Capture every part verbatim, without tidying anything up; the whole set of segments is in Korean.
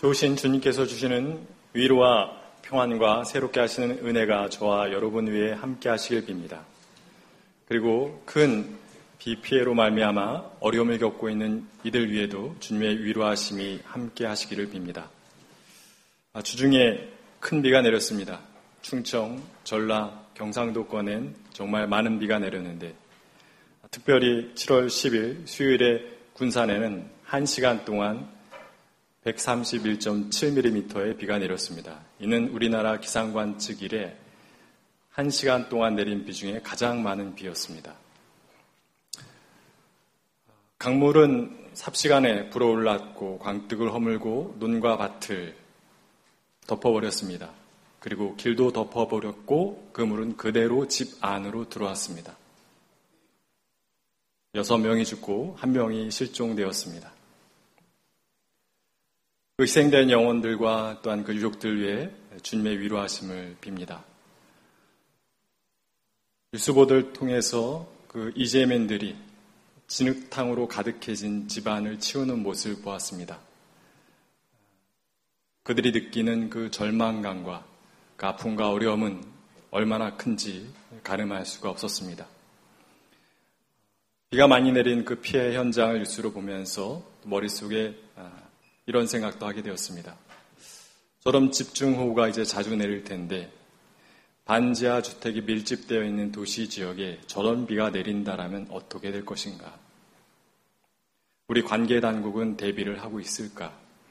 좋으신 주님께서 주시는 위로와 평안과 새롭게 하시는 은혜가 저와 여러분 위에 함께 하시길 빕니다. 그리고 큰 비 피해로 말미암아 어려움을 겪고 있는 이들 위에도 주님의 위로하심이 함께 하시기를 빕니다. 주중에 큰 비가 내렸습니다. 충청, 전라, 경상도권엔 정말 많은 비가 내렸는데 특별히 칠월 십일 수요일에 군산에는 한 시간 동안 백삼십일 점 칠 밀리미터의 비가 내렸습니다. 이는 우리나라 기상관 측 이래 한 시간 동안 내린 비 중에 가장 많은 비였습니다. 강물은 삽시간에 불어올랐고 광택을 허물고 논과 밭을 덮어버렸습니다. 그리고 길도 덮어버렸고 그 물은 그대로 집 안으로 들어왔습니다. 여섯 명이 죽고 한 명이 실종되었습니다. 그 희생된 영혼들과 또한 그 유족들 위해 주님의 위로하심을 빕니다. 뉴스보도를 통해서 그 이재민들이 진흙탕으로 가득해진 집안을 치우는 모습을 보았습니다. 그들이 느끼는 그 절망감과 그 아픔과 어려움은 얼마나 큰지 가늠할 수가 없었습니다. 비가 많이 내린 그 피해 현장을 뉴스로 보면서 머릿속에 이런 생각도 하게 되었습니다. 저런 집중호우가 이제 자주 내릴 텐데 반지하 주택이 밀집되어 있는 도시 지역에 저런 비가 내린다라면 어떻게 될 것인가? 우리 관계 당국은 대비를 하고 있을까?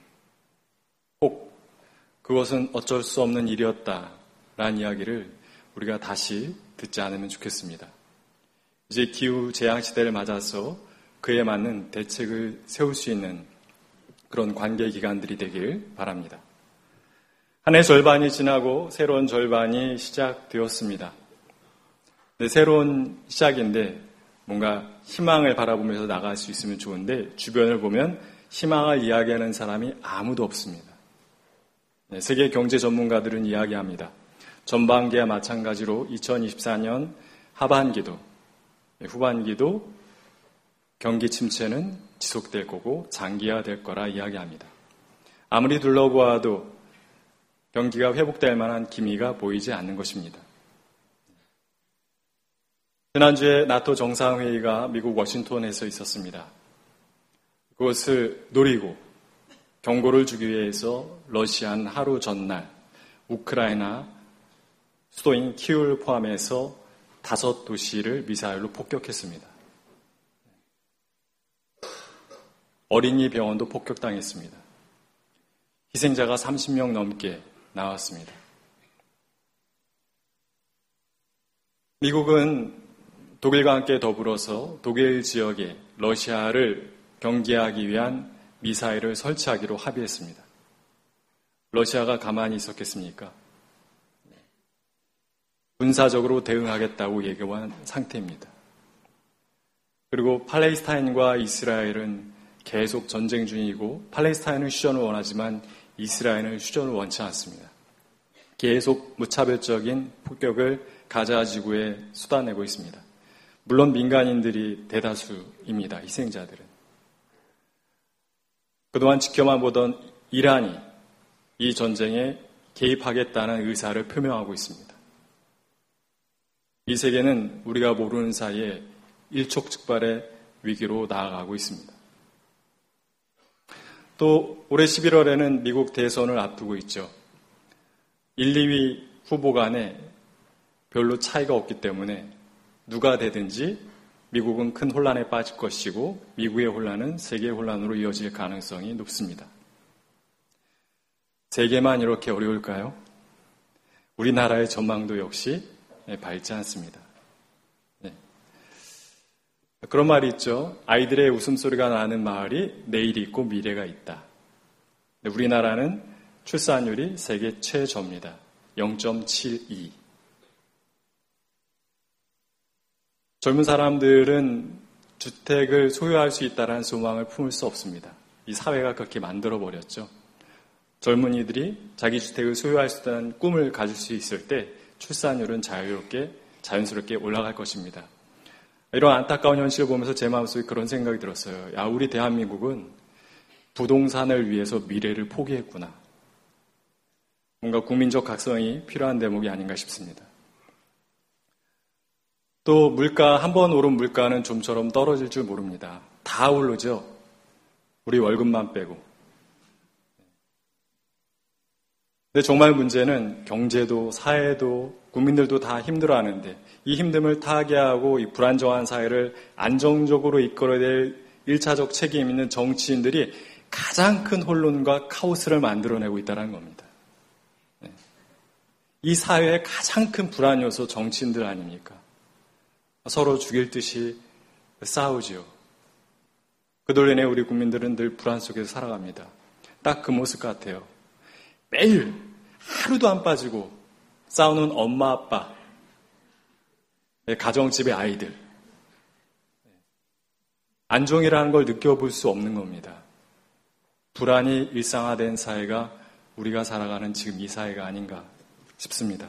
혹 그것은 어쩔 수 없는 일이었다라는 이야기를 우리가 다시 듣지 않으면 좋겠습니다. 이제 기후 재앙 시대를 맞아서 그에 맞는 대책을 세울 수 있는 그런 관계 기관들이 되길 바랍니다. 한 해 절반이 지나고 새로운 절반이 시작되었습니다. 네, 새로운 시작인데 뭔가 희망을 바라보면서 나갈 수 있으면 좋은데 주변을 보면 희망을 이야기하는 사람이 아무도 없습니다. 네, 세계 경제 전문가들은 이야기합니다. 전반기와 마찬가지로 이천이십사 년 하반기도 네, 후반기도 경기 침체는 지속될 거고 장기화될 거라 이야기합니다. 아무리 둘러보아도 경기가 회복될 만한 기미가 보이지 않는 것입니다. 지난주에 나토 정상회의가 미국 워싱턴에서 있었습니다. 그것을 노리고 경고를 주기 위해서 러시아는 하루 전날 우크라이나 수도인 키우를 포함해서 다섯 도시를 미사일로 폭격했습니다. 어린이 병원도 폭격당했습니다. 희생자가 삼십 명 넘게 나왔습니다. 미국은 독일과 함께 더불어서 독일 지역에 러시아를 경계하기 위한 미사일을 설치하기로 합의했습니다. 러시아가 가만히 있었겠습니까? 군사적으로 대응하겠다고 예고한 상태입니다. 그리고 팔레스타인과 이스라엘은 계속 전쟁 중이고 팔레스타인은 휴전을 원하지만 이스라엘은 휴전을 원치 않습니다. 계속 무차별적인 폭격을 가자 지구에 쏟아내고 있습니다. 물론 민간인들이 대다수입니다. 희생자들은. 그동안 지켜만 보던 이란이 이 전쟁에 개입하겠다는 의사를 표명하고 있습니다. 이 세계는 우리가 모르는 사이에 일촉즉발의 위기로 나아가고 있습니다. 또 올해 십일월에는 미국 대선을 앞두고 있죠. 일, 이 위 후보 간에 별로 차이가 없기 때문에 누가 되든지 미국은 큰 혼란에 빠질 것이고 미국의 혼란은 세계의 혼란으로 이어질 가능성이 높습니다. 세계만 이렇게 어려울까요? 우리나라의 전망도 역시 밝지 않습니다. 네. 그런 말이 있죠. 아이들의 웃음소리가 나는 마을이 내일이 있고 미래가 있다. 우리나라는 출산율이 세계 최저입니다. 영 점 칠이. 젊은 사람들은 주택을 소유할 수 있다는 소망을 품을 수 없습니다. 이 사회가 그렇게 만들어버렸죠. 젊은이들이 자기 주택을 소유할 수 있다는 꿈을 가질 수 있을 때 출산율은 자유롭게, 자연스럽게 올라갈 것입니다. 이런 안타까운 현실을 보면서 제 마음속에 그런 생각이 들었어요. 야, 우리 대한민국은 부동산을 위해서 미래를 포기했구나. 뭔가 국민적 각성이 필요한 대목이 아닌가 싶습니다. 또 물가, 한 번 오른 물가는 좀처럼 떨어질 줄 모릅니다. 다 오르죠. 우리 월급만 빼고. 근데 정말 문제는 경제도 사회도 국민들도 다 힘들어하는데 이 힘듦을 타개하고 이 불안정한 사회를 안정적으로 이끌어야 될 일차적 책임 있는 정치인들이 가장 큰 혼돈과 카오스를 만들어내고 있다는 겁니다. 이 사회의 가장 큰 불안 요소 정치인들 아닙니까? 서로 죽일 듯이 싸우지요. 그들로 인해 우리 국민들은 늘 불안 속에서 살아갑니다. 딱 그 모습 같아요. 매일 하루도 안 빠지고 싸우는 엄마 아빠, 가정집의 아이들. 안정이라는 걸 느껴볼 수 없는 겁니다. 불안이 일상화된 사회가 우리가 살아가는 지금 이 사회가 아닌가 싶습니다.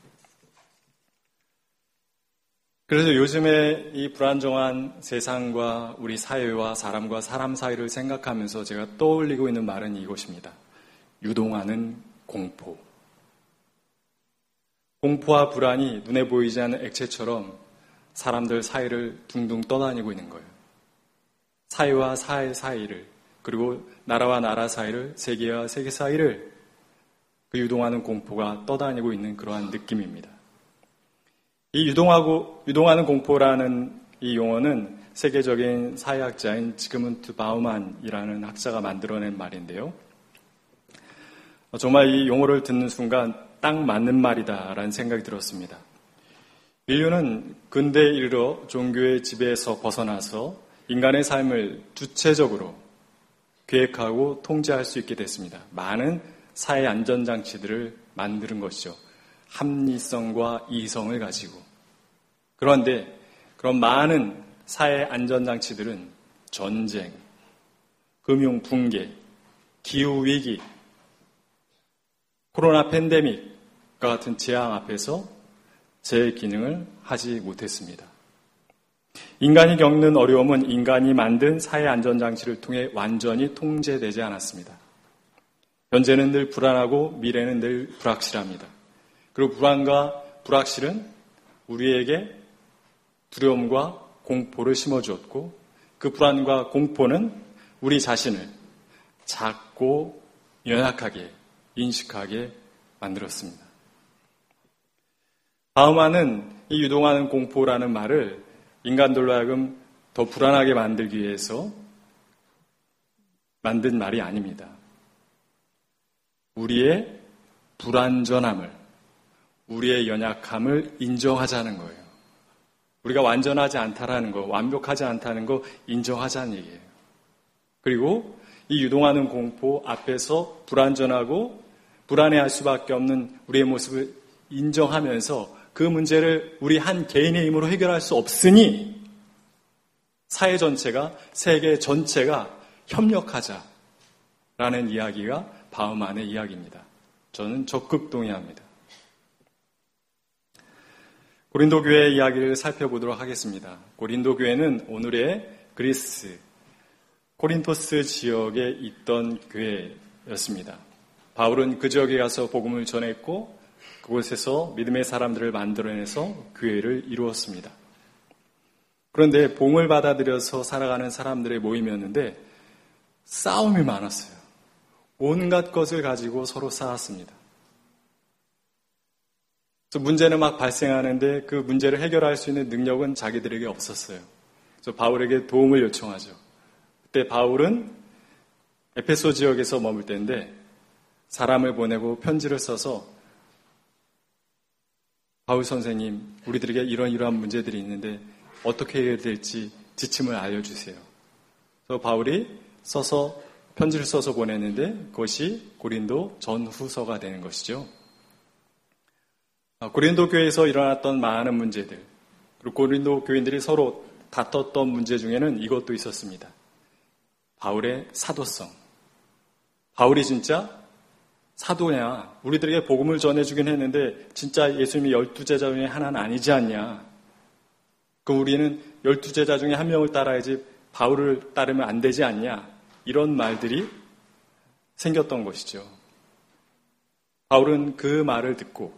그래서 요즘에 이 불안정한 세상과 우리 사회와 사람과 사람 사이를 생각하면서 제가 떠올리고 있는 말은 이것입니다. 유동하는 공포. 공포와 불안이 눈에 보이지 않는 액체처럼 사람들 사이를 둥둥 떠다니고 있는 거예요. 사회와 사회 사이를, 그리고 나라와 나라 사이를, 세계와 세계 사이를 그 유동하는 공포가 떠다니고 있는 그러한 느낌입니다. 이 유동하고, 유동하는 공포라는 이 용어는 세계적인 사회학자인 지그문트 바우만이라는 학자가 만들어낸 말인데요. 정말 이 용어를 듣는 순간 딱 맞는 말이다라는 생각이 들었습니다. 인류는 근대에 이르러 종교의 지배에서 벗어나서 인간의 삶을 주체적으로 계획하고 통제할 수 있게 됐습니다. 많은 사회 안전장치들을 만드는 것이죠. 합리성과 이성을 가지고. 그런데 그런 많은 사회 안전장치들은 전쟁, 금융 붕괴, 기후위기, 코로나 팬데믹과 같은 재앙 앞에서 제 기능을 하지 못했습니다. 인간이 겪는 어려움은 인간이 만든 사회 안전장치를 통해 완전히 통제되지 않았습니다. 현재는 늘 불안하고 미래는 늘 불확실합니다. 그리고 불안과 불확실은 우리에게 두려움과 공포를 심어주었고 그 불안과 공포는 우리 자신을 작고 연약하게 인식하게 만들었습니다. 바우만은 이 유동하는 공포라는 말을 인간들로 하여금 더 불안하게 만들기 위해서 만든 말이 아닙니다. 우리의 불완전함을, 우리의 연약함을 인정하자는 거예요. 우리가 완전하지 않다라는 거, 완벽하지 않다는 거 인정하자는 얘기예요. 그리고 이 유동하는 공포 앞에서 불완전하고 불안해할 수밖에 없는 우리의 모습을 인정하면서 그 문제를 우리 한 개인의 힘으로 해결할 수 없으니 사회 전체가, 세계 전체가 협력하자라는 이야기가 바우만의 이야기입니다. 저는 적극 동의합니다. 고린도 교회의 이야기를 살펴보도록 하겠습니다. 고린도 교회는 오늘의 그리스, 코린토스 지역에 있던 교회였습니다. 바울은 그 지역에 가서 복음을 전했고 그곳에서 믿음의 사람들을 만들어내서 교회를 이루었습니다. 그런데 복음을 받아들여서 살아가는 사람들의 모임이었는데 싸움이 많았어요. 온갖 것을 가지고 서로 싸웠습니다. 그래서 문제는 막 발생하는데 그 문제를 해결할 수 있는 능력은 자기들에게 없었어요. 그래서 바울에게 도움을 요청하죠. 그때 바울은 에페소 지역에서 머물 때인데 사람을 보내고 편지를 써서 바울 선생님, 우리들에게 이런 이러한 문제들이 있는데 어떻게 해야 될지 지침을 알려주세요. 그래서 바울이 써서 편지를 써서 보냈는데 그것이 고린도 전후서가 되는 것이죠. 고린도 교회에서 일어났던 많은 문제들, 그리고 고린도 교인들이 서로 다퉜던 문제 중에는 이것도 있었습니다. 바울의 사도성. 바울이 진짜 사도냐? 우리들에게 복음을 전해주긴 했는데 진짜 예수님이 열두 제자 중에 하나는 아니지 않냐? 그럼 우리는 열두 제자 중에 한 명을 따라야지 바울을 따르면 안 되지 않냐? 이런 말들이 생겼던 것이죠. 바울은 그 말을 듣고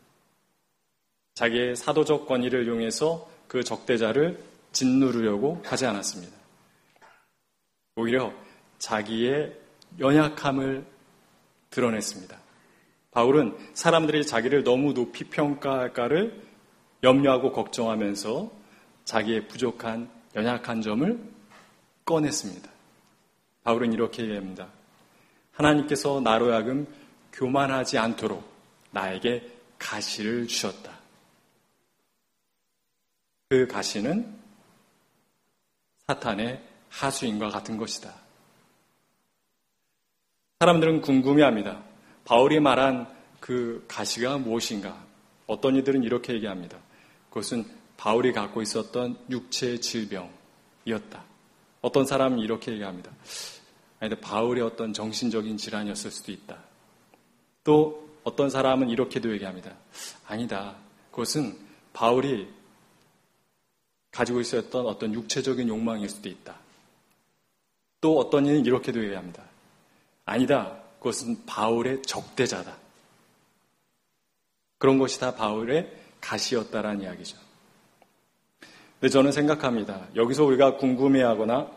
자기의 사도적 권위를 이용해서 그 적대자를 짓누르려고 하지 않았습니다. 오히려 자기의 연약함을 드러냈습니다. 바울은 사람들이 자기를 너무 높이 평가할까를 염려하고 걱정하면서 자기의 부족한 연약한 점을 꺼냈습니다. 바울은 이렇게 얘기합니다. 하나님께서 나로 하여금 교만하지 않도록 나에게 가시를 주셨다. 그 가시는 사탄의 하수인과 같은 것이다. 사람들은 궁금해합니다. 바울이 말한 그 가시가 무엇인가? 어떤 이들은 이렇게 얘기합니다. 그것은 바울이 갖고 있었던 육체의 질병이었다. 어떤 사람은 이렇게 얘기합니다. 아니, 바울의 어떤 정신적인 질환이었을 수도 있다. 또 어떤 사람은 이렇게도 얘기합니다. 아니다. 그것은 바울이 가지고 있었던 어떤 육체적인 욕망일 수도 있다. 또 어떤 이는 이렇게도 얘기합니다. 아니다. 그것은 바울의 적대자다. 그런 것이 다 바울의 가시였다라는 이야기죠. 근데 저는 생각합니다. 여기서 우리가 궁금해하거나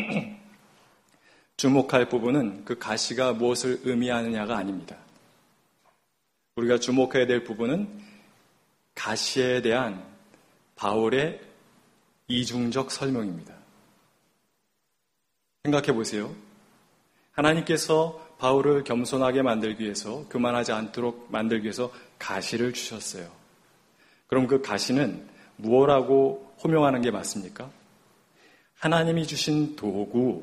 주목할 부분은 그 가시가 무엇을 의미하느냐가 아닙니다. 우리가 주목해야 될 부분은 가시에 대한 바울의 이중적 설명입니다. 생각해 보세요. 하나님께서 바울을 겸손하게 만들기 위해서, 교만하지 않도록 만들기 위해서 가시를 주셨어요. 그럼 그 가시는 무엇라고 호명하는 게 맞습니까? 하나님이 주신 도구라고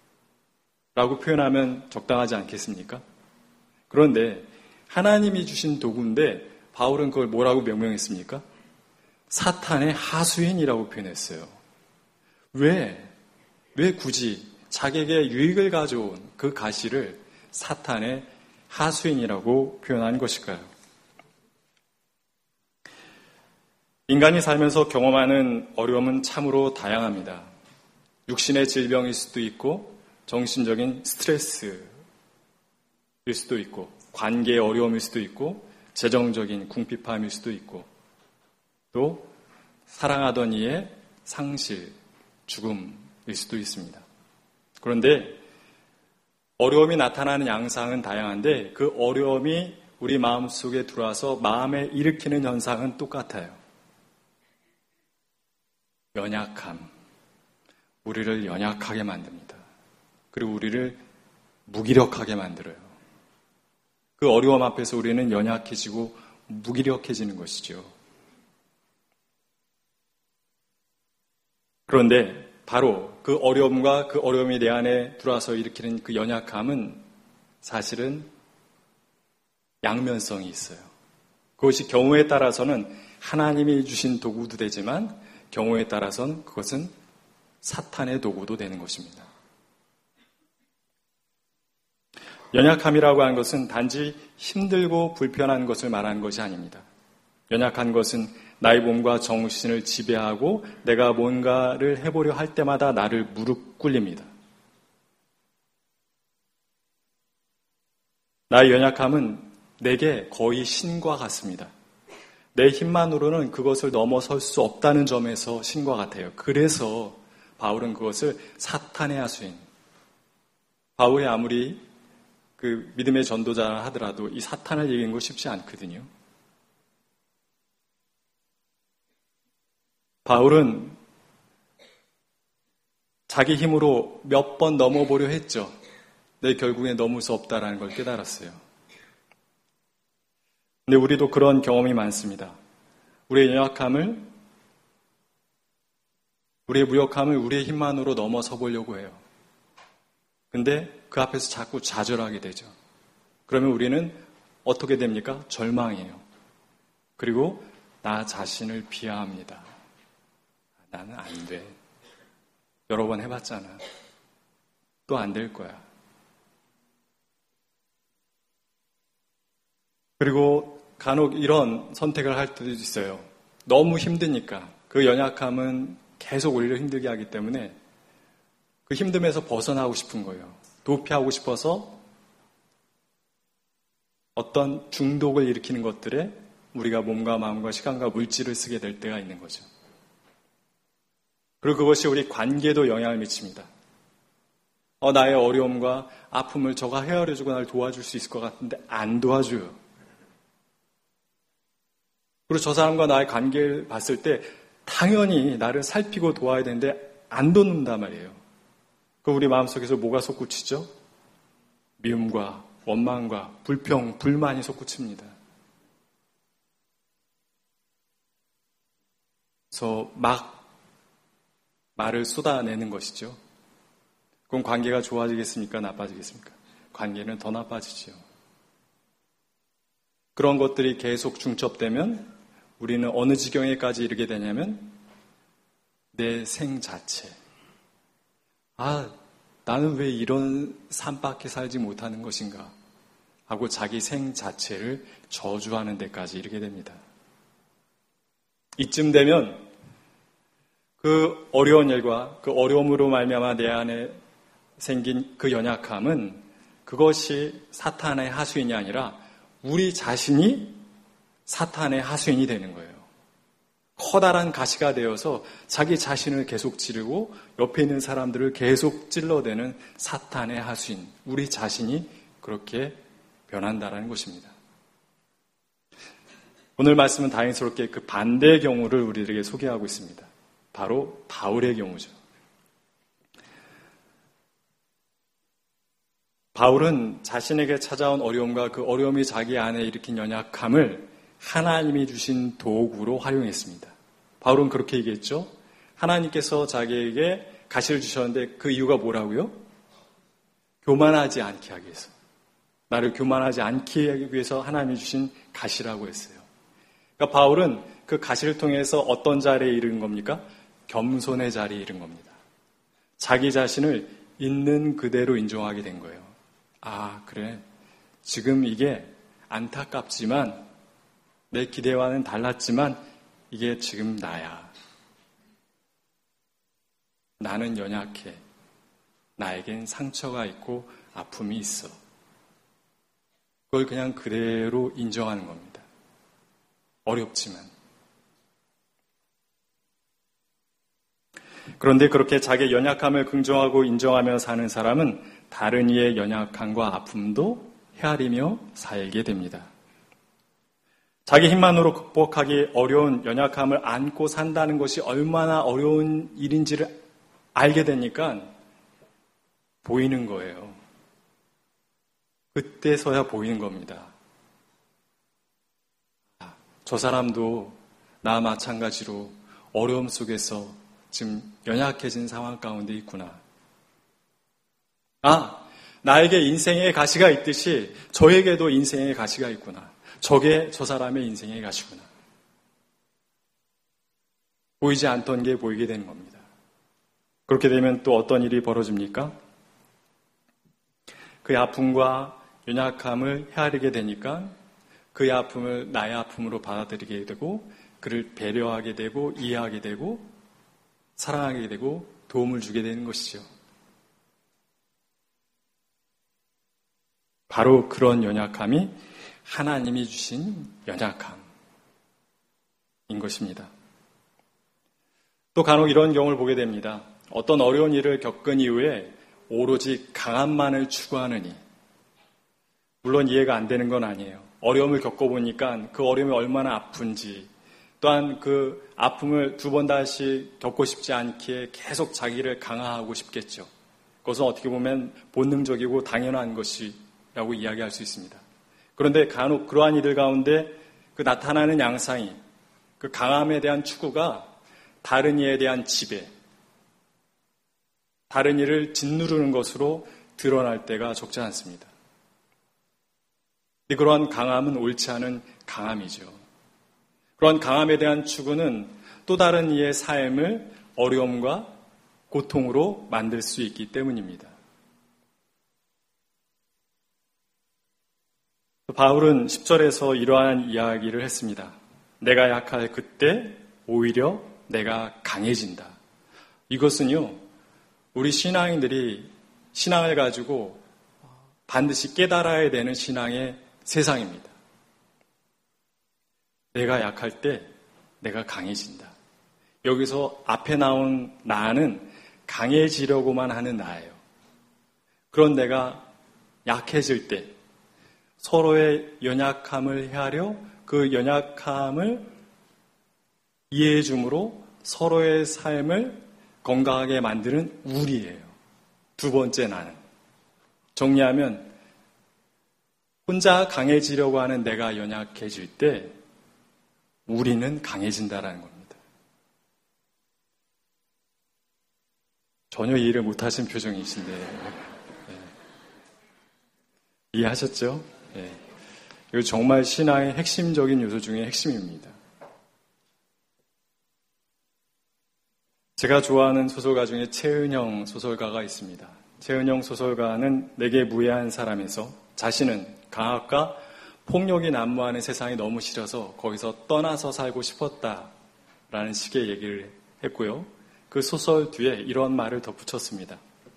표현하면 적당하지 않겠습니까? 그런데 하나님이 주신 도구인데 바울은 그걸 뭐라고 명명했습니까? 사탄의 하수인이라고 표현했어요. 왜? 왜 굳이 자기에게 유익을 가져온 그 가시를 사탄의 하수인이라고 표현한 것일까요? 인간이 살면서 경험하는 어려움은 참으로 다양합니다. 육신의 질병일 수도 있고 정신적인 스트레스일 수도 있고 관계의 어려움일 수도 있고 재정적인 궁핍함일 수도 있고 또 사랑하던 이의 상실, 죽음일 수도 있습니다. 그런데 어려움이 나타나는 양상은 다양한데 그 어려움이 우리 마음속에 들어와서 마음에 일으키는 현상은 똑같아요. 연약함. 우리를 연약하게 만듭니다. 그리고 우리를 무기력하게 만들어요. 그 어려움 앞에서 우리는 연약해지고 무기력해지는 것이죠. 그런데 바로 그 어려움과 그 어려움이 내 안에 들어와서 일으키는 그 연약함은 사실은 양면성이 있어요. 그것이 경우에 따라서는 하나님이 주신 도구도 되지만 경우에 따라서는 그것은 사탄의 도구도 되는 것입니다. 연약함이라고 하는 것은 단지 힘들고 불편한 것을 말하는 것이 아닙니다. 연약한 것은 나의 몸과 정신을 지배하고 내가 뭔가를 해보려 할 때마다 나를 무릎 꿇립니다. 나의 연약함은 내게 거의 신과 같습니다. 내 힘만으로는 그것을 넘어설 수 없다는 점에서 신과 같아요. 그래서 바울은 그것을 사탄의 하수인. 바울이 아무리 그 믿음의 전도자 하더라도 이 사탄을 얘기하는 거 쉽지 않거든요. 바울은 자기 힘으로 몇 번 넘어보려 했죠. 근데 결국에 넘을 수 없다라는 걸 깨달았어요. 근데 우리도 그런 경험이 많습니다. 우리의 연약함을, 우리의 무력함을 우리의 힘만으로 넘어서 보려고 해요. 근데 그 앞에서 자꾸 좌절하게 되죠. 그러면 우리는 어떻게 됩니까? 절망해요. 그리고 나 자신을 비하합니다. 나는 안 돼. 여러 번 해봤잖아. 또 안 될 거야. 그리고 간혹 이런 선택을 할 때도 있어요. 너무 힘드니까 그 연약함은 계속 우리를 힘들게 하기 때문에 그 힘듦에서 벗어나고 싶은 거예요. 도피하고 싶어서 어떤 중독을 일으키는 것들에 우리가 몸과 마음과 시간과 물질을 쓰게 될 때가 있는 거죠. 그리고 그것이 우리 관계에도 영향을 미칩니다. 어, 나의 어려움과 아픔을 저가 헤아려주고 나를 도와줄 수 있을 것 같은데 안 도와줘요. 그리고 저 사람과 나의 관계를 봤을 때 당연히 나를 살피고 도와야 되는데 안 돕는단 말이에요. 그 우리 마음속에서 뭐가 솟구치죠? 미움과 원망과 불평, 불만이 솟구칩니다. 그래서 막 말을 쏟아내는 것이죠. 그럼 관계가 좋아지겠습니까? 나빠지겠습니까? 관계는 더 나빠지죠. 그런 것들이 계속 중첩되면 우리는 어느 지경에까지 이르게 되냐면 내 생 자체. 아, 나는 왜 이런 삶밖에 살지 못하는 것인가 하고 자기 생 자체를 저주하는 데까지 이르게 됩니다. 이쯤 되면 그 어려운 일과 그 어려움으로 말미암아 내 안에 생긴 그 연약함은 그것이 사탄의 하수인이 아니라 우리 자신이 사탄의 하수인이 되는 거예요. 커다란 가시가 되어서 자기 자신을 계속 찌르고 옆에 있는 사람들을 계속 찔러대는 사탄의 하수인, 우리 자신이 그렇게 변한다라는 것입니다. 오늘 말씀은 다행스럽게 그 반대의 경우를 우리들에게 소개하고 있습니다. 바로 바울의 경우죠. 바울은 자신에게 찾아온 어려움과 그 어려움이 자기 안에 일으킨 연약함을 하나님이 주신 도구로 활용했습니다. 바울은 그렇게 얘기했죠. 하나님께서 자기에게 가시를 주셨는데 그 이유가 뭐라고요? 교만하지 않게 하기 위해서. 나를 교만하지 않게 하기 위해서 하나님이 주신 가시라고 했어요. 그러니까 바울은 그 가시를 통해서 어떤 자리에 이른 겁니까? 겸손의 자리에 이른 겁니다. 자기 자신을 있는 그대로 인정하게 된 거예요. 아, 그래. 지금 이게 안타깝지만 내 기대와는 달랐지만 이게 지금 나야. 나는 연약해. 나에겐 상처가 있고 아픔이 있어. 그걸 그냥 그대로 인정하는 겁니다. 어렵지만. 그런데 그렇게 자기의 연약함을 긍정하고 인정하며 사는 사람은 다른 이의 연약함과 아픔도 헤아리며 살게 됩니다. 자기 힘만으로 극복하기 어려운 연약함을 안고 산다는 것이 얼마나 어려운 일인지를 알게 되니까 보이는 거예요. 그때서야 보이는 겁니다. 저 사람도 나 마찬가지로 어려움 속에서 지금 연약해진 상황 가운데 있구나. 아, 나에게 인생의 가시가 있듯이 저에게도 인생의 가시가 있구나. 저게 저 사람의 인생의 가시구나. 보이지 않던 게 보이게 되는 겁니다. 그렇게 되면 또 어떤 일이 벌어집니까? 그의 아픔과 연약함을 헤아리게 되니까 그의 아픔을 나의 아픔으로 받아들이게 되고 그를 배려하게 되고 이해하게 되고 사랑하게 되고 도움을 주게 되는 것이죠. 바로 그런 연약함이 하나님이 주신 연약함인 것입니다. 또 간혹 이런 경우를 보게 됩니다. 어떤 어려운 일을 겪은 이후에 오로지 강함만을 추구하느니, 물론 이해가 안 되는 건 아니에요. 어려움을 겪어보니까 그 어려움이 얼마나 아픈지, 또한 그 아픔을 두 번 다시 겪고 싶지 않기에 계속 자기를 강화하고 싶겠죠. 그것은 어떻게 보면 본능적이고 당연한 것이라고 이야기할 수 있습니다. 그런데 간혹 그러한 이들 가운데 그 나타나는 양상이, 그 강함에 대한 추구가 다른 이에 대한 지배, 다른 이를 짓누르는 것으로 드러날 때가 적지 않습니다. 그러한 강함은 옳지 않은 강함이죠. 그런 강함에 대한 추구는 또 다른 이의 삶을 어려움과 고통으로 만들 수 있기 때문입니다. 바울은 십 절에서 이러한 이야기를 했습니다. 내가 약할 그때 오히려 내가 강해진다. 이것은요, 우리 신앙인들이 신앙을 가지고 반드시 깨달아야 되는 신앙의 세상입니다. 내가 약할 때 내가 강해진다. 여기서 앞에 나온 나는 강해지려고만 하는 나예요. 그런 내가 약해질 때 서로의 연약함을 헤아려 그 연약함을 이해해 줌으로 서로의 삶을 건강하게 만드는 우리예요. 두 번째 나는. 정리하면 혼자 강해지려고 하는 내가 연약해질 때 우리는 강해진다라는 겁니다. 전혀 이해를 못하신 표정이신데 네. 이해하셨죠? 네. 이거 정말 신앙의 핵심적인 요소 중에 핵심입니다. 제가 좋아하는 소설가 중에 최은영 소설가가 있습니다. 최은영 소설가는 내게 무해한 사람에서 자신은 강압과 폭력이 난무하는 세상이 너무 싫어서 거기서 떠나서 살고 싶었다라는 식의 얘기를 했고요. 그 소설 뒤에 이런 말을 덧붙였습니다.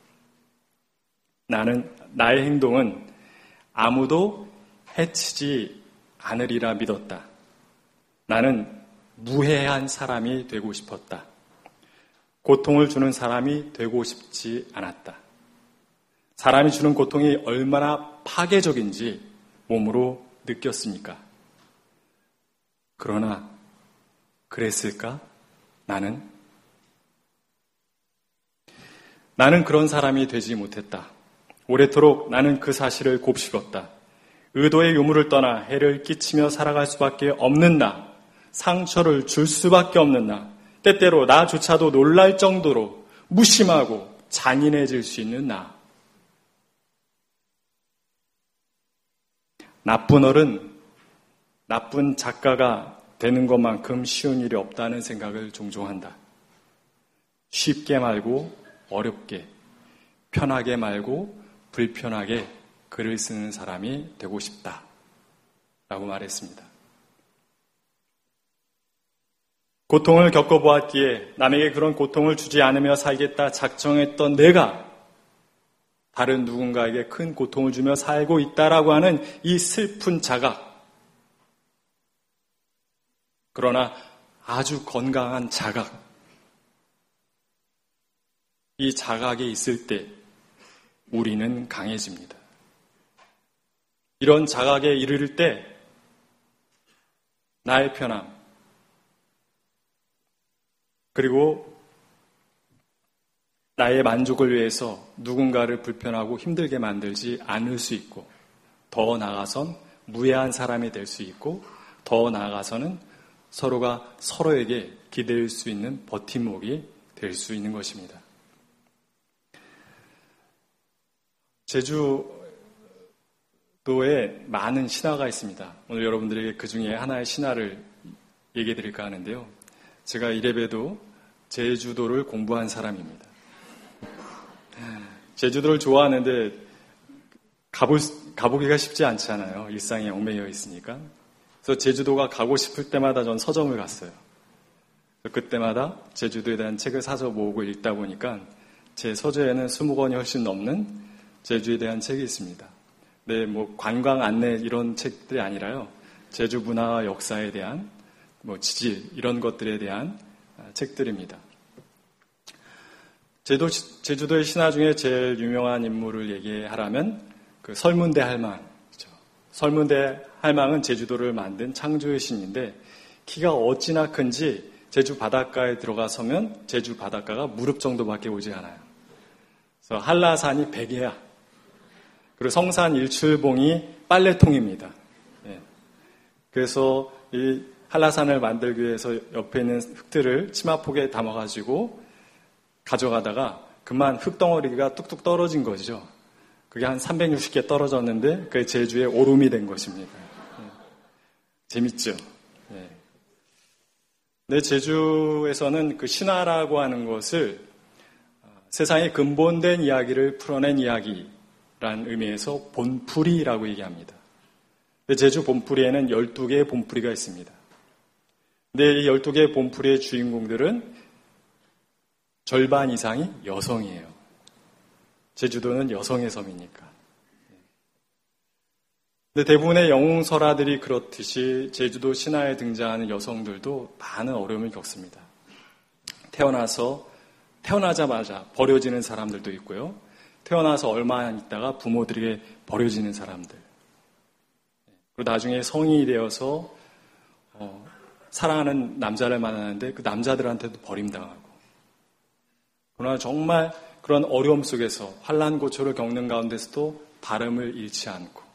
나는 나의 행동은 아무도 해치지 않으리라 믿었다. 나는 무해한 사람이 되고 싶었다. 고통을 주는 사람이 되고 싶지 않았다. 사람이 주는 고통이 얼마나 파괴적인지 몸으로 느꼈습니까? 그러나 그랬을까? 나는? 나는 그런 사람이 되지 못했다. 오래도록 나는 그 사실을 곱씹었다. 의도의 유무를 떠나 해를 끼치며 살아갈 수밖에 없는 나, 상처를 줄 수밖에 없는 나, 때때로 나조차도 놀랄 정도로 무심하고 잔인해질 수 있는 나. 나쁜 어른, 나쁜 작가가 되는 것만큼 쉬운 일이 없다는 생각을 종종 한다. 쉽게 말고 어렵게, 편하게 말고 불편하게 글을 쓰는 사람이 되고 싶다. 라고 말했습니다. 고통을 겪어보았기에 남에게 그런 고통을 주지 않으며 살겠다 작정했던 내가 다른 누군가에게 큰 고통을 주며 살고 있다라고 하는 이 슬픈 자각. 그러나 아주 건강한 자각. 이 자각이 있을 때 우리는 강해집니다. 이런 자각에 이르를 때 나의 편함, 그리고 나의 만족을 위해서 누군가를 불편하고 힘들게 만들지 않을 수 있고, 더 나아가선 무해한 사람이 될 수 있고, 더 나아가서는 서로가 서로에게 기댈 수 있는 버팀목이 될 수 있는 것입니다. 제주도에 많은 신화가 있습니다. 오늘 여러분들에게 그 중에 하나의 신화를 얘기해 드릴까 하는데요. 제가 이래봬도 제주도를 공부한 사람입니다. 제주도를 좋아하는데 가볼, 가보기가 쉽지 않잖아요. 일상에 얽매여 있으니까. 그래서 제주도가 가고 싶을 때마다 전 서점을 갔어요. 그때마다 제주도에 대한 책을 사서 모으고 읽다 보니까 제 서재에는 스무 권이 훨씬 넘는 제주에 대한 책이 있습니다. 네, 뭐 관광 안내 이런 책들이 아니라요. 제주 문화와 역사에 대한 뭐 지질 이런 것들에 대한 책들입니다. 제도, 제주도의 신화 중에 제일 유명한 인물을 얘기하라면 그 설문대 할망. 그렇죠? 설문대 할망은 제주도를 만든 창조의 신인데 키가 어찌나 큰지 제주 바닷가에 들어가서면 제주 바닷가가 무릎 정도밖에 오지 않아요. 그래서 한라산이 베개야. 그리고 성산 일출봉이 빨래통입니다. 예. 그래서 이 한라산을 만들기 위해서 옆에 있는 흙들을 치마폭에 담아가지고 가져가다가 그만 흙덩어리가 뚝뚝 떨어진 거죠. 그게 한 삼백육십 개 떨어졌는데 그게 제주의 오름이 된 것입니다. 예. 재밌죠? 예. 네, 제주에서는 그 신화라고 하는 것을 세상의 근본된 이야기를 풀어낸 이야기라는 의미에서 본풀이라고 얘기합니다. 제주 본풀이에는 열두 개의 본풀이가 있습니다. 근데 이 열두 개의 본풀이의 주인공들은 절반 이상이 여성이에요. 제주도는 여성의 섬이니까. 근데 대부분의 영웅설화들이 그렇듯이 제주도 신화에 등장하는 여성들도 많은 어려움을 겪습니다. 태어나서, 태어나자마자 버려지는 사람들도 있고요. 태어나서 얼마 있다가 부모들에게 버려지는 사람들. 그리고 나중에 성인이 되어서 어, 사랑하는 남자를 만나는데 그 남자들한테도 버림당하고. 그러나 정말 그런 어려움 속에서 환난고초를 겪는 가운데서도 발음을 잃지 않고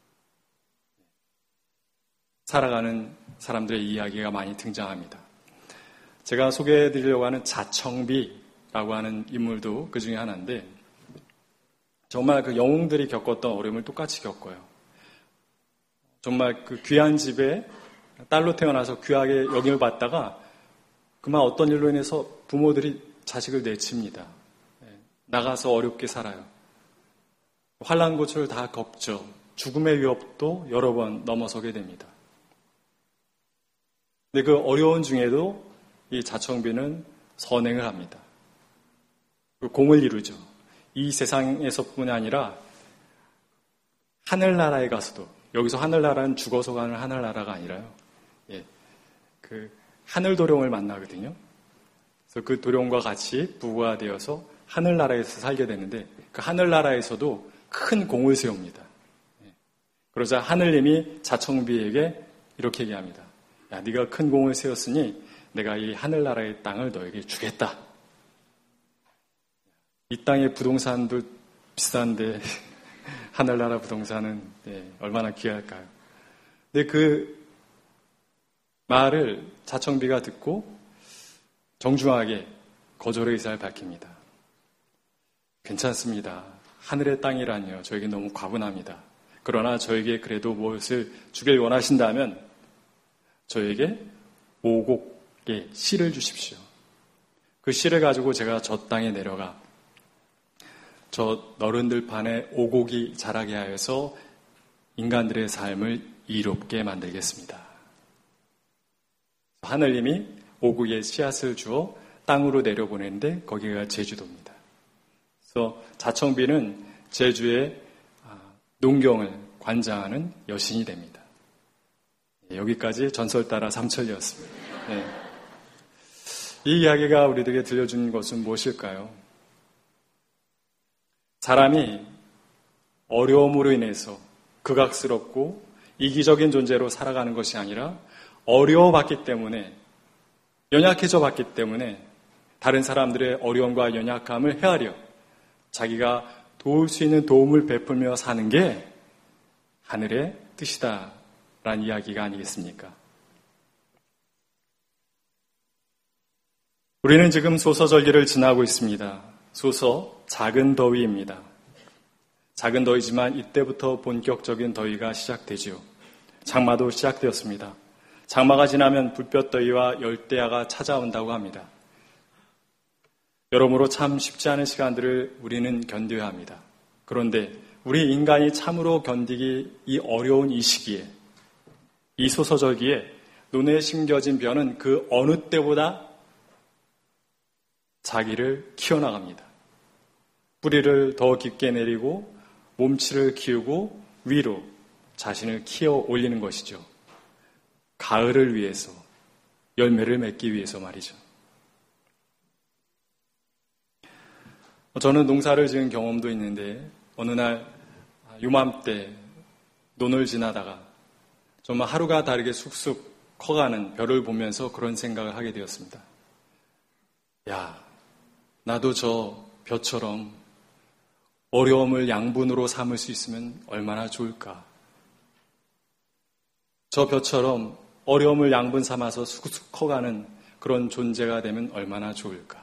살아가는 사람들의 이야기가 많이 등장합니다. 제가 소개해드리려고 하는 자청비라고 하는 인물도 그 중에 하나인데 정말 그 영웅들이 겪었던 어려움을 똑같이 겪어요. 정말 그 귀한 집에 딸로 태어나서 귀하게 여김을 받다가 그만 어떤 일로 인해서 부모들이 자식을 내칩니다. 나가서 어렵게 살아요. 환난고초를 다 겪죠. 죽음의 위협도 여러 번 넘어서게 됩니다. 근데 그 어려운 중에도 이 자청비는 선행을 합니다. 공을 이루죠. 이 세상에서뿐이 아니라 하늘나라에 가서도, 여기서 하늘나라는 죽어서 가는 하늘나라가 아니라요. 예, 그 하늘도룡을 만나거든요. 그래서 그 도룡과 같이 부부가 되어서 하늘나라에서 살게 되는데 그 하늘나라에서도 큰 공을 세웁니다. 예, 그러자 하늘님이 자청비에게 이렇게 얘기합니다. 야, 네가 큰 공을 세웠으니 내가 이 하늘나라의 땅을 너에게 주겠다. 이 땅의 부동산도 비싼데 하늘나라 부동산은 네, 얼마나 귀할까요? 근데 그 말을 자청비가 듣고 정중하게 거절의 의사를 밝힙니다. 괜찮습니다. 하늘의 땅이라니요. 저에게 너무 과분합니다. 그러나 저에게 그래도 무엇을 주길 원하신다면 저에게 오곡의 씨를 주십시오. 그 씨를 가지고 제가 저 땅에 내려가 저 너른 들판에 오곡이 자라게 하여서 인간들의 삶을 이롭게 만들겠습니다. 하늘님이 오곡의 씨앗을 주어 땅으로 내려보내는데 거기가 제주도입니다. 그래서 자청비는 제주의 농경을 관장하는 여신이 됩니다. 여기까지 전설 따라 삼천리였습니다. 네. 이 이야기가 우리들에게 들려준 것은 무엇일까요? 사람이 어려움으로 인해서 극악스럽고 이기적인 존재로 살아가는 것이 아니라 어려워봤기 때문에, 연약해져 봤기 때문에 다른 사람들의 어려움과 연약함을 헤아려 자기가 도울 수 있는 도움을 베풀며 사는 게 하늘의 뜻이다 라는 이야기가 아니겠습니까? 우리는 지금 소서절기를 지나고 있습니다. 소서 작은 더위입니다. 작은 더위지만 이때부터 본격적인 더위가 시작되지요. 장마도 시작되었습니다. 장마가 지나면 불볕더위와 열대야가 찾아온다고 합니다. 여러모로 참 쉽지 않은 시간들을 우리는 견뎌야 합니다. 그런데 우리 인간이 참으로 견디기 이 어려운 이 시기에, 이 소서절기에 눈에 심겨진 벼는 그 어느 때보다 자기를 키워나갑니다. 뿌리를 더 깊게 내리고 몸치를 키우고 위로 자신을 키워 올리는 것이죠. 가을을 위해서, 열매를 맺기 위해서 말이죠. 저는 농사를 지은 경험도 있는데 어느 날 요맘때 논을 지나다가 정말 하루가 다르게 쑥쑥 커가는 벼를 보면서 그런 생각을 하게 되었습니다. 야, 나도 저 벼처럼 어려움을 양분으로 삼을 수 있으면 얼마나 좋을까. 저 벼처럼 어려움을 양분 삼아서 쑥쑥 커가는 그런 존재가 되면 얼마나 좋을까.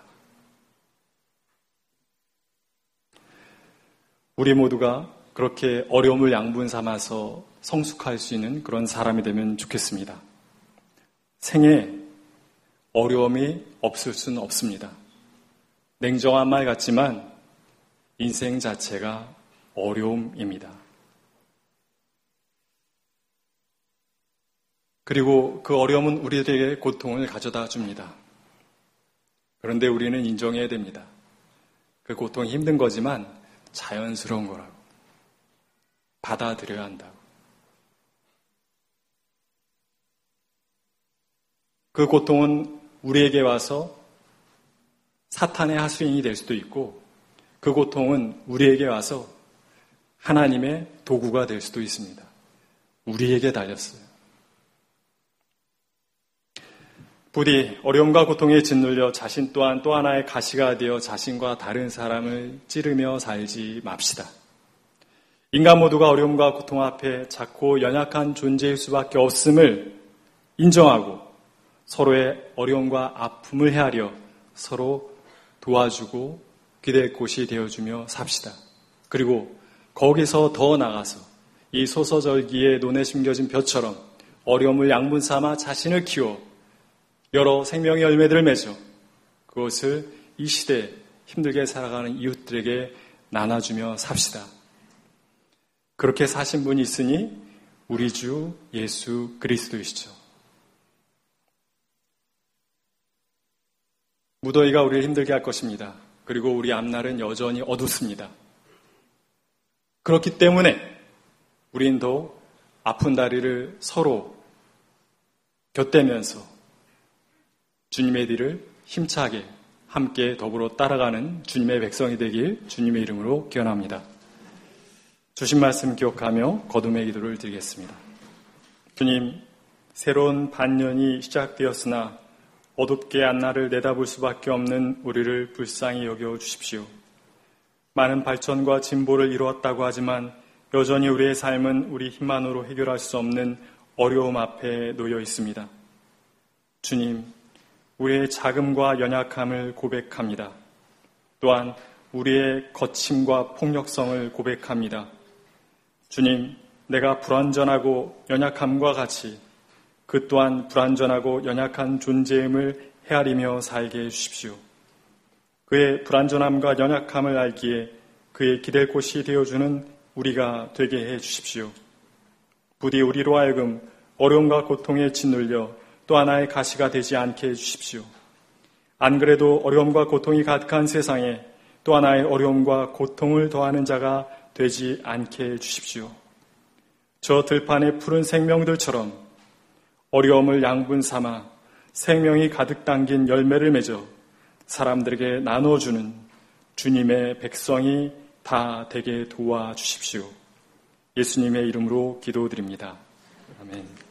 우리 모두가 그렇게 어려움을 양분 삼아서 성숙할 수 있는 그런 사람이 되면 좋겠습니다. 생에 어려움이 없을 수는 없습니다. 냉정한 말 같지만 인생 자체가 어려움입니다. 그리고 그 어려움은 우리들에게 고통을 가져다 줍니다. 그런데 우리는 인정해야 됩니다. 그 고통이 힘든 거지만 자연스러운 거라고. 받아들여야 한다고. 그 고통은 우리에게 와서 사탄의 하수인이 될 수도 있고, 그 고통은 우리에게 와서 하나님의 도구가 될 수도 있습니다. 우리에게 달렸어요. 부디 어려움과 고통에 짓눌려 자신 또한 또 하나의 가시가 되어 자신과 다른 사람을 찌르며 살지 맙시다. 인간 모두가 어려움과 고통 앞에 작고 연약한 존재일 수밖에 없음을 인정하고 서로의 어려움과 아픔을 헤아려 서로 도와주고 기댈 곳이 되어주며 삽시다. 그리고 거기서 더 나가서 이 소서절기에 논에 심겨진 벼처럼 어려움을 양분 삼아 자신을 키워 여러 생명의 열매들을 맺어 그것을 이 시대에 힘들게 살아가는 이웃들에게 나눠주며 삽시다. 그렇게 사신 분이 있으니 우리 주 예수 그리스도이시죠. 무더위가 우리를 힘들게 할 것입니다. 그리고 우리 앞날은 여전히 어둡습니다. 그렇기 때문에 우린 더 아픈 다리를 서로 곁대면서 주님의 뒤를 힘차게 함께 더불어 따라가는 주님의 백성이 되길 주님의 이름으로 기원합니다. 주신 말씀 기억하며 거듭의 기도를 드리겠습니다. 주님, 새로운 반년이 시작되었으나 어둡게 앞날을 내다볼 수밖에 없는 우리를 불쌍히 여겨 주십시오. 많은 발전과 진보를 이루었다고 하지만 여전히 우리의 삶은 우리 힘만으로 해결할 수 없는 어려움 앞에 놓여 있습니다. 주님, 우리의 자금과 연약함을 고백합니다. 또한 우리의 거침과 폭력성을 고백합니다. 주님, 내가 불완전하고 연약함과 같이 그 또한 불완전하고 연약한 존재임을 헤아리며 살게 해주십시오. 그의 불완전함과 연약함을 알기에 그의 기댈 곳이 되어주는 우리가 되게 해주십시오. 부디 우리로 하여금 어려움과 고통에 짓눌려 또 하나의 가시가 되지 않게 해주십시오. 안 그래도 어려움과 고통이 가득한 세상에 또 하나의 어려움과 고통을 더하는 자가 되지 않게 해주십시오. 저 들판의 푸른 생명들처럼 어려움을 양분 삼아 생명이 가득 담긴 열매를 맺어 사람들에게 나눠주는 주님의 백성이 다 되게 도와주십시오. 예수님의 이름으로 기도드립니다. 아멘.